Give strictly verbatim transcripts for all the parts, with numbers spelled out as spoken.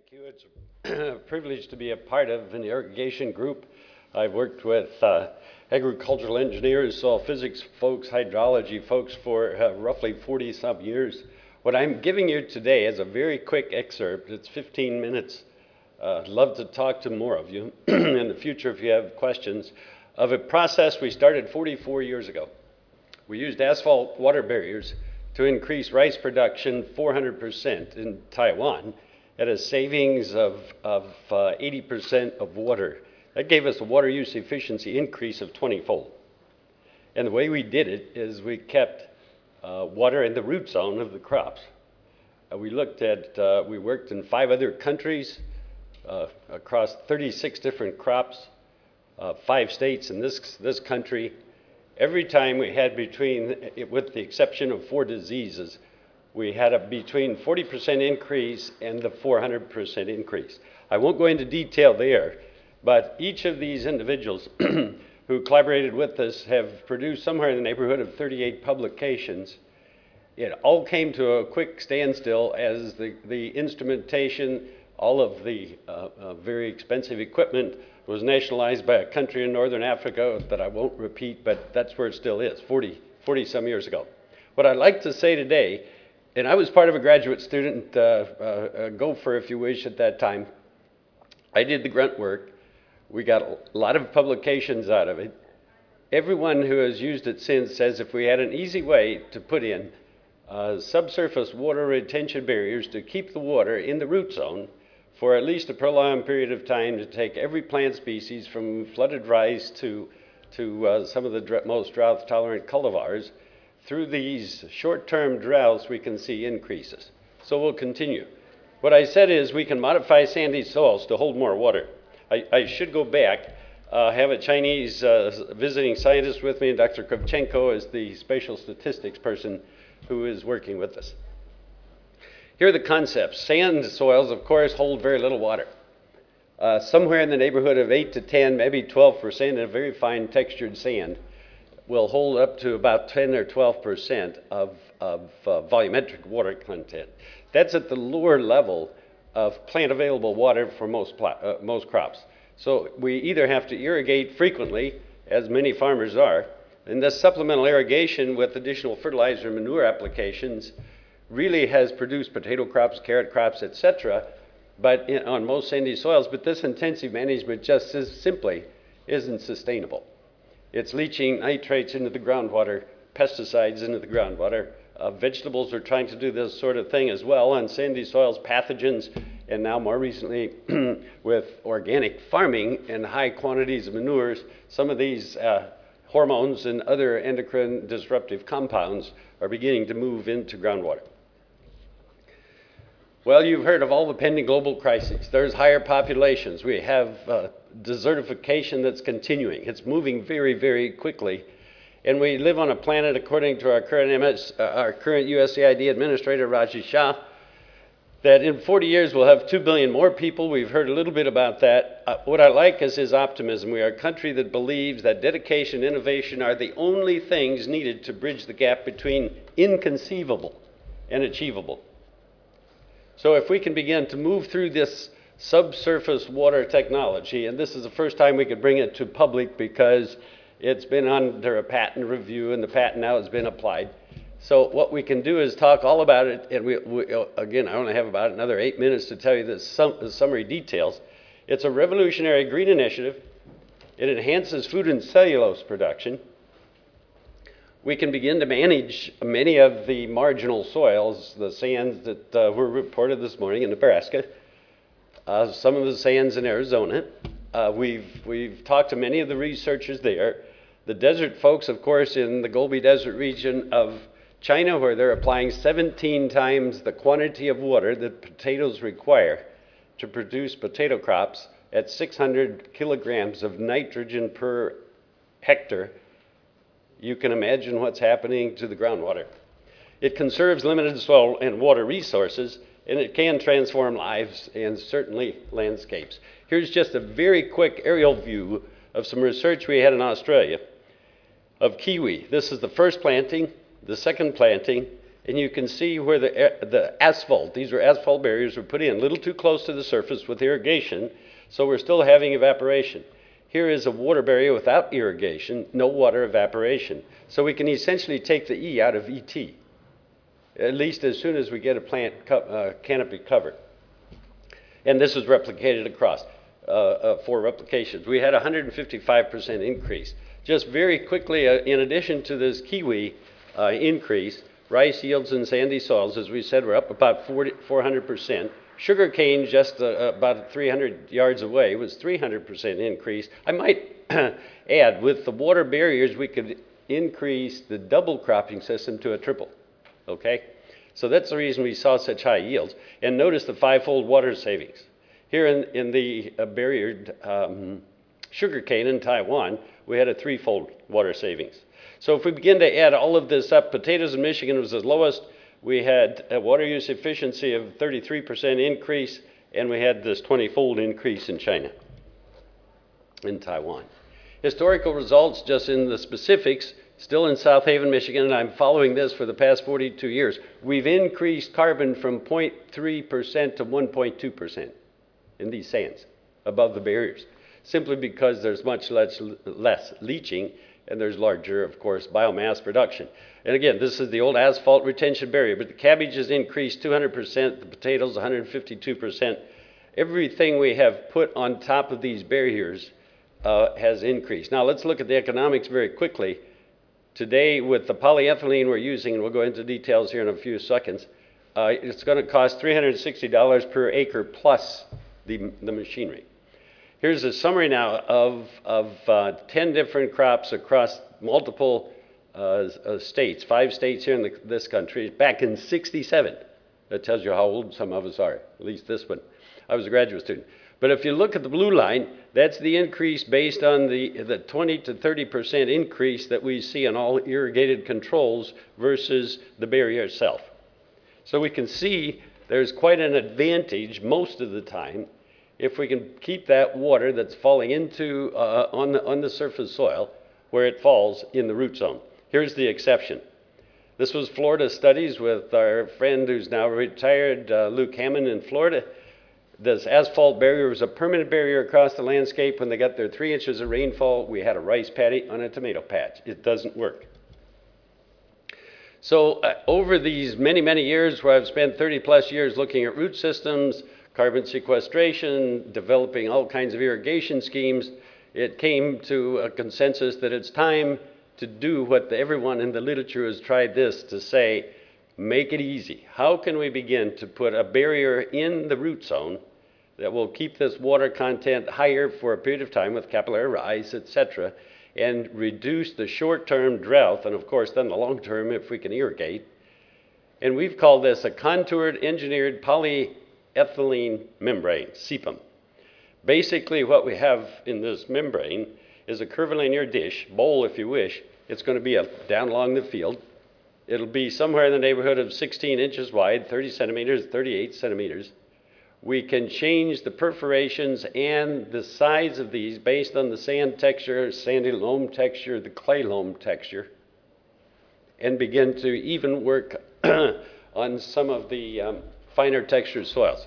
Thank you. It's a privilege to be a part of an irrigation group. I've worked with uh, agricultural engineers, soil physics folks, hydrology folks for uh, roughly forty some years. What I'm giving you today is a very quick excerpt. It's fifteen minutes. Uh, I'd love to talk to more of you in the future if you have questions, of a process we started forty-four years ago. We used asphalt water barriers to increase rice production four hundred percent in Taiwan at a savings of, of uh, eighty percent of water. That gave us a water use efficiency increase of twenty-fold. And the way we did it is we kept uh, water in the root zone of the crops. Uh, we looked at, uh, we worked in five other countries uh, across thirty-six different crops, uh, five states in this, this country. Every time we had between, with the exception of four diseases, we had a between forty percent increase and the four hundred percent increase. I won't go into detail there, but each of these individuals who collaborated with us have produced somewhere in the neighborhood of thirty-eight publications. It all came to a quick standstill as the, the instrumentation, all of the uh, uh, very expensive equipment was nationalized by a country in Northern Africa that I won't repeat, but that's where it still is, forty, forty some years ago. What I'd like to say today, and I was part of a graduate student, uh, uh, a gopher if you wish at that time. I did the grunt work. We got a lot of publications out of it. Everyone who has used it since says if we had an easy way to put in uh, subsurface water retention barriers to keep the water in the root zone for at least a prolonged period of time, to take every plant species from flooded rice to, to uh, some of the dr most drought-tolerant cultivars, through these short-term droughts, we can see increases. So we'll continue. What I said is we can modify sandy soils to hold more water. I, I should go back. I uh, have a Chinese uh, visiting scientist with me, and Doctor Kravchenko is the spatial statistics person who is working with us. Here are the concepts. Sand soils, of course, hold very little water. Uh, somewhere in the neighborhood of eight to ten, maybe twelve percent of very fine textured sand will hold up to about ten or twelve percent of, of uh, volumetric water content. That's at the lower level of plant available water for most, uh, most crops. So we either have to irrigate frequently, as many farmers are, and this supplemental irrigation with additional fertilizer manure applications really has produced potato crops, carrot crops, et cetera, but in, on most sandy soils, but this intensive management just as simply isn't sustainable. It's leaching nitrates into the groundwater, pesticides into the groundwater. Uh, vegetables are trying to do this sort of thing as well on sandy soils, pathogens, and now more recently with organic farming and high quantities of manures, some of these uh, hormones and other endocrine disruptive compounds are beginning to move into groundwater. Well, you've heard of all the pending global crises. There's higher populations. We have uh, desertification that's continuing. It's moving very, very quickly. And we live on a planet, according to our current, M S, uh, our current U S A I D administrator, Rajesh Shah, that in forty years we'll have two billion more people. We've heard a little bit about that. Uh, what I like is his optimism. We are a country that believes that dedication and innovation are the only things needed to bridge the gap between inconceivable and achievable. So if we can begin to move through this subsurface water technology, and this is the first time we could bring it to public because it's been under a patent review and the patent now has been applied. So what we can do is talk all about it, and we, we again, I only have about another eight minutes to tell you the, sum, the summary details. It's a revolutionary green initiative. It enhances food and cellulose production. We can begin to manage many of the marginal soils, the sands that uh, were reported this morning in Nebraska, uh, some of the sands in Arizona. Uh, we've, we've talked to many of the researchers there. The desert folks, of course, in the Gobi Desert region of China, where they're applying seventeen times the quantity of water that potatoes require to produce potato crops at six hundred kilograms of nitrogen per hectare. You can imagine what's happening to the groundwater. It conserves limited soil and water resources, and it can transform lives and certainly landscapes. Here's just a very quick aerial view of some research we had in Australia of kiwi. This is the first planting, the second planting, and you can see where the, the asphalt, these are asphalt barriers, were put in a little too close to the surface with irrigation, so we're still having evaporation. Here is a water barrier without irrigation, no water evaporation. So we can essentially take the E out of E T, at least as soon as we get a plant co uh, canopy covered. And this is replicated across uh, uh, four replications. We had a one hundred fifty-five percent increase. Just very quickly, uh, in addition to this kiwi uh, increase, rice yields in sandy soils, as we said, were up about four hundred percent. Sugar cane, just uh, about three hundred yards away, was three hundred percent increase. I might add, with the water barriers, we could increase the double cropping system to a triple, okay? So that's the reason we saw such high yields. And notice the five-fold water savings. Here in, in the uh, barriered um, sugar cane in Taiwan, we had a threefold water savings. So if we begin to add all of this up, potatoes in Michigan was the lowest. We had a water use efficiency of thirty-three percent increase, and we had this twenty-fold increase in China, in Taiwan. Historical results, just in the specifics, still in South Haven, Michigan, and I'm following this for the past forty-two years. We've increased carbon from zero point three percent to one point two percent in these sands, above the barriers, simply because there's much less, less leaching, and there's larger, of course, biomass production. And again, this is the old asphalt retention barrier, but the cabbage has increased two hundred percent, the potatoes one hundred fifty-two percent. Everything we have put on top of these barriers uh, has increased. Now let's look at the economics very quickly. Today, with the polyethylene we're using, and we'll go into details here in a few seconds, uh, it's going to cost three hundred sixty dollars per acre plus the, the machinery. Here's a summary now of, of uh, ten different crops across multiple uh, uh, states, five states here in the, this country, back in sixty-seven. That tells you how old some of us are, at least this one. I was a graduate student. But if you look at the blue line, that's the increase based on the, the twenty to thirty percent increase that we see in all irrigated controls versus the barrier itself. So we can see there's quite an advantage most of the time if we can keep that water that's falling into uh, on, the, on the surface soil where it falls in the root zone. Here's the exception. This was Florida studies with our friend who's now retired, uh, Luke Hammond in Florida. This asphalt barrier was a permanent barrier across the landscape. When they got their three inches of rainfall, we had a rice paddy on a tomato patch. It doesn't work. So uh, over these many, many years where I've spent thirty plus years looking at root systems, carbon sequestration, developing all kinds of irrigation schemes, it came to a consensus that it's time to do what the, everyone in the literature has tried this to say, make it easy. How can we begin to put a barrier in the root zone that will keep this water content higher for a period of time with capillary rise, et cetera, and reduce the short-term drought, and of course then the long-term if we can irrigate. And we've called this a contoured engineered polyethylene membrane, C P E M. Basically what we have in this membrane is a curvilinear dish, bowl if you wish. It's going to be a, down along the field. It'll be somewhere in the neighborhood of sixteen inches wide, thirty centimeters, thirty-eight centimeters. We can change the perforations and the size of these based on the sand texture, sandy loam texture, the clay loam texture, and begin to even work on some of the um, finer textured soils.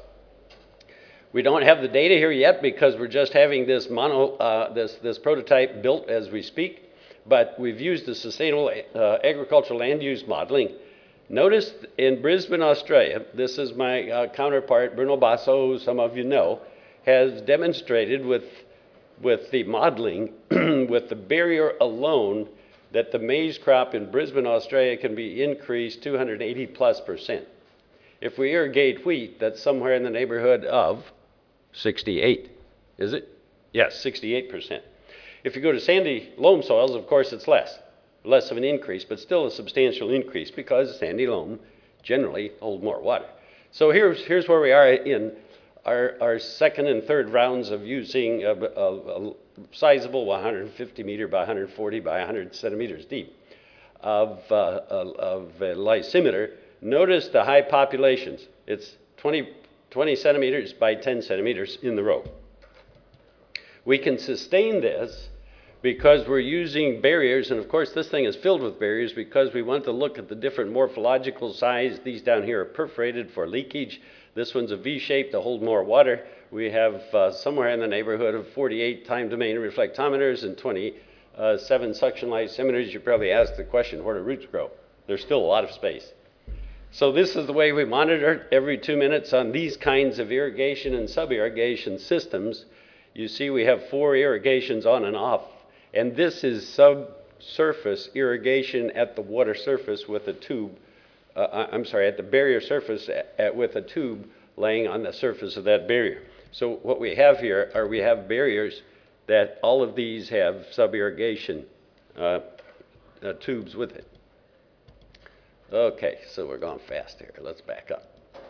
We don't have the data here yet because we're just having this mono, uh, this, this prototype built as we speak, but we've used the sustainable uh, agricultural land use modeling. Notice in Brisbane, Australia, this is my uh, counterpart, Bruno Basso, who some of you know, has demonstrated with, with the modeling, with the barrier alone, that the maize crop in Brisbane, Australia can be increased two hundred eighty plus percent. If we irrigate wheat, that's somewhere in the neighborhood of sixty-eight, is it? Yes, sixty-eight percent. If you go to sandy loam soils, of course, it's less. Less of an increase, but still a substantial increase because sandy loam generally hold more water. So here's, here's where we are in our, our second and third rounds of using a, a, a sizable one hundred fifty meter by one hundred forty by one hundred centimeters deep of, uh, of a lysimeter. Notice the high populations. It's twenty, twenty centimeters by ten centimeters in the row. We can sustain this because we're using barriers, and of course this thing is filled with barriers because we want to look at the different morphological size. These down here are perforated for leakage. This one's a V shape to hold more water. We have uh, somewhere in the neighborhood of forty-eight time domain reflectometers and twenty-seven suction lysimeters. You probably asked the question, where do roots grow? There's still a lot of space. So this is the way we monitor every two minutes on these kinds of irrigation and sub-irrigation systems. You see we have four irrigations on and off. And this is subsurface irrigation at the water surface with a tube, uh, I'm sorry, at the barrier surface at, at, with a tube laying on the surface of that barrier. So what we have here are we have barriers that all of these have sub-irrigation uh, uh, tubes with it. Okay, so we're going fast here. Let's back up.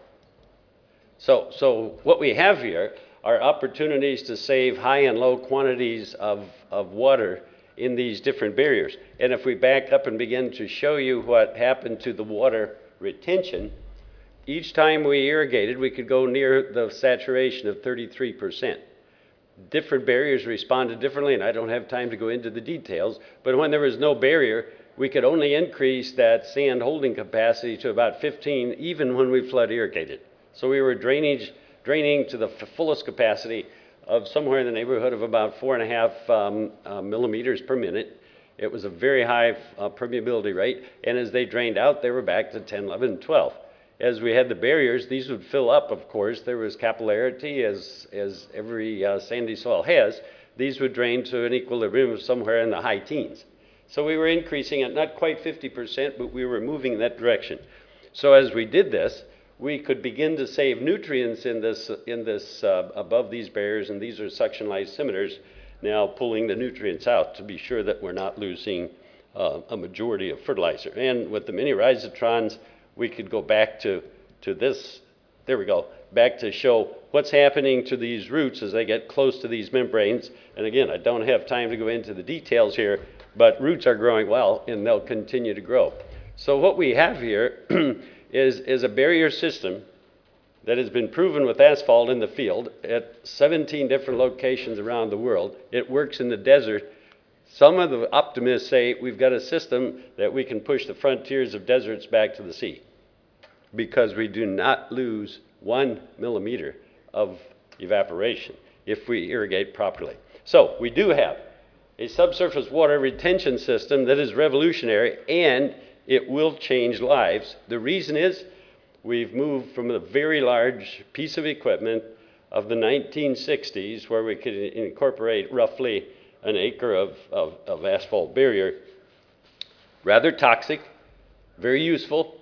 So, so what we have here are opportunities to save high and low quantities of, of water in these different barriers. And if we back up and begin to show you what happened to the water retention, each time we irrigated, we could go near the saturation of thirty-three percent. Different barriers responded differently, and I don't have time to go into the details, but when there was no barrier, we could only increase that sand holding capacity to about fifteen, even when we flood irrigated. So we were drainage draining to the fullest capacity of somewhere in the neighborhood of about four and a half um, uh, millimeters per minute. It was a very high uh, permeability rate, and as they drained out, they were back to ten, eleven, twelve. As we had the barriers, these would fill up, of course. There was capillarity, as, as every uh, sandy soil has. These would drain to an equilibrium of somewhere in the high teens. So we were increasing at not quite fifty percent, but we were moving in that direction. So as we did this, we could begin to save nutrients in this, in this uh, above these barriers, and these are suction lysimeters now pulling the nutrients out to be sure that we're not losing uh, a majority of fertilizer. And with the mini rhizotrons, we could go back to, to this, there we go, back to show what's happening to these roots as they get close to these membranes. And again, I don't have time to go into the details here, but roots are growing well and they'll continue to grow. So what we have here is, is a barrier system that has been proven with asphalt in the field at seventeen different locations around the world. It works in the desert. Some of the optimists say we've got a system that we can push the frontiers of deserts back to the sea because we do not lose one millimeter of evaporation if we irrigate properly. So we do have a subsurface water retention system that is revolutionary, and it will change lives. The reason is we've moved from a very large piece of equipment of the nineteen sixties where we could incorporate roughly an acre of, of, of asphalt barrier, rather toxic, very useful,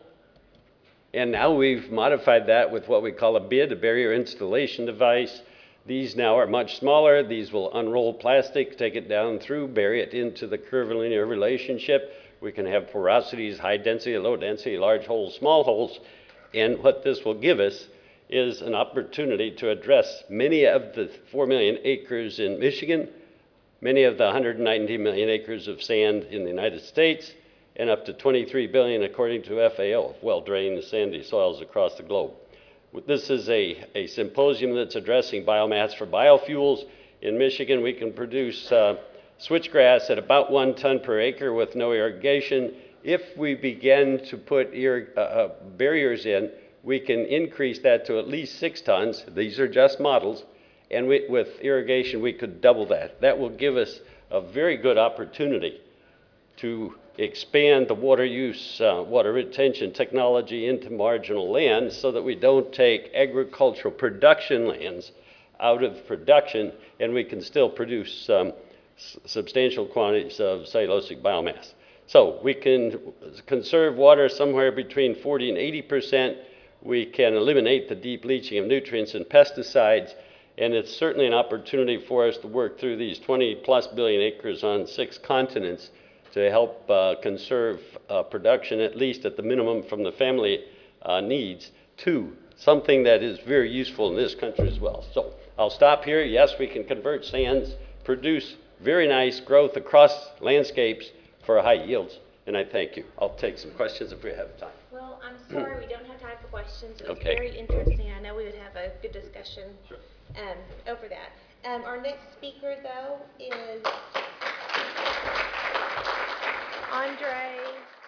and now we've modified that with what we call a B I D, a barrier installation device. These now are much smaller. These will unroll plastic, take it down through, bury it into the curvilinear relationship. We can have porosities, high density, low density, large holes, small holes. And what this will give us is an opportunity to address many of the four million acres in Michigan, many of the one hundred ninety million acres of sand in the United States, and up to twenty-three billion, according to F A O, of well-drained sandy soils across the globe. This is a, a symposium that's addressing biomass for biofuels. In Michigan, we can produce uh, switchgrass at about one ton per acre with no irrigation. If we begin to put ir uh, uh, barriers in, we can increase that to at least six tons. These are just models. And we, with irrigation, we could double that. That will give us a very good opportunity to expand the water use, uh, water retention technology into marginal lands so that we don't take agricultural production lands out of production, and we can still produce um, substantial quantities of cellulosic biomass. So we can conserve water somewhere between forty and eighty percent. We can eliminate the deep leaching of nutrients and pesticides, and it's certainly an opportunity for us to work through these twenty plus billion acres on six continents to help uh, conserve uh, production, at least at the minimum from the family uh, needs, to something that is very useful in this country as well. So I'll stop here. Yes, we can convert sands, produce very nice growth across landscapes for high yields, and I thank you. I'll take some questions if we have time. Well, I'm sorry we don't have time for questions. It was Okay. very interesting. I know we would have a good discussion Sure. um, over that. Um, our next speaker, though, is Andre.